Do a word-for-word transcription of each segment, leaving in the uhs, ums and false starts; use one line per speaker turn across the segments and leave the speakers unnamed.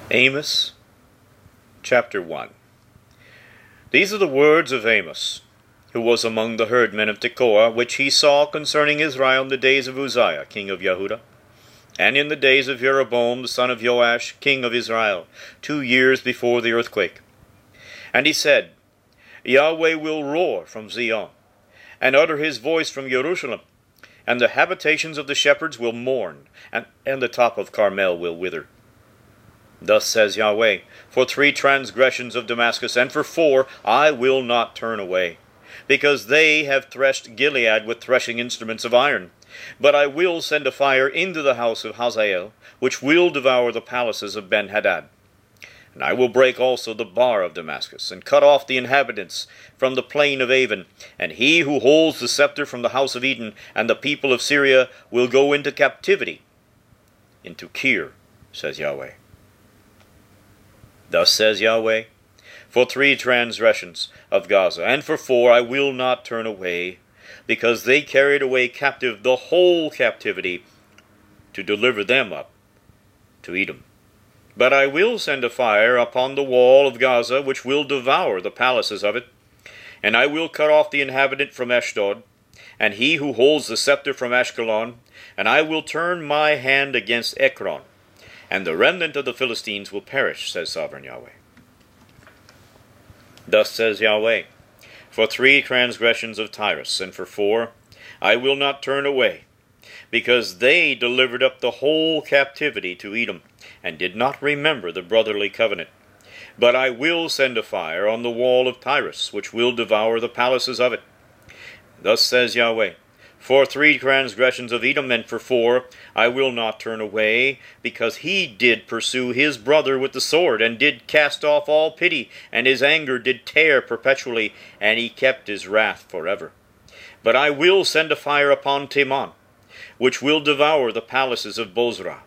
Amos, chapter one. These are the words of Amos, who was among the herdmen of Tekoa, which he saw concerning Israel in the days of Uzziah, king of Yehudah, and in the days of Jeroboam, the son of Joash, king of Israel, two years before the earthquake. And he said, Yahweh will roar from Zion, and utter his voice from Jerusalem, and the habitations of the shepherds will mourn, and, and the top of Carmel will wither. Thus says Yahweh, for three transgressions of Damascus, and for four I will not turn away, because they have threshed Gilead with threshing instruments of iron. But I will send a fire into the house of Hazael, which will devour the palaces of Ben-Hadad. And I will break also the bar of Damascus, and cut off the inhabitants from the plain of Avon. And he who holds the scepter from the house of Edom, and the people of Syria, will go into captivity, into Kir, says Yahweh. Thus says Yahweh, for three transgressions of Gaza, and for four I will not turn away, because they carried away captive the whole captivity, to deliver them up to Edom. But I will send a fire upon the wall of Gaza, which will devour the palaces of it, and I will cut off the inhabitant from Ashdod, and he who holds the scepter from Ashkelon, and I will turn my hand against Ekron, and the remnant of the Philistines will perish, says Sovereign Yahweh. Thus says Yahweh, for three transgressions of Tyrus, and for four I will not turn away, because they delivered up the whole captivity to Edom, and did not remember the brotherly covenant. But I will send a fire on the wall of Tyrus, which will devour the palaces of it. Thus says Yahweh, for three transgressions of Edom, and for four I will not turn away, because he did pursue his brother with the sword, and did cast off all pity, and his anger did tear perpetually, and he kept his wrath forever. But I will send a fire upon Teman, which will devour the palaces of Bozrah.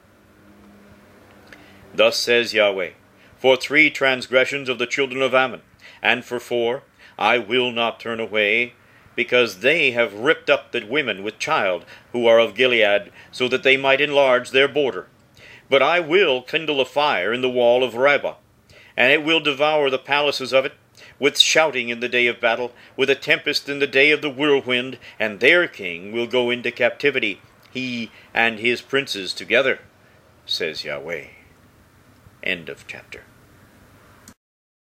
Thus says Yahweh, for three transgressions of the children of Ammon, and for four I will not turn away, because they have ripped up the women with child who are of Gilead, so that they might enlarge their border. But I will kindle a fire in the wall of Rabbah, and it will devour the palaces of it, with shouting in the day of battle, with a tempest in the day of the whirlwind, and their king will go into captivity, he and his princes together, says Yahweh. End of chapter.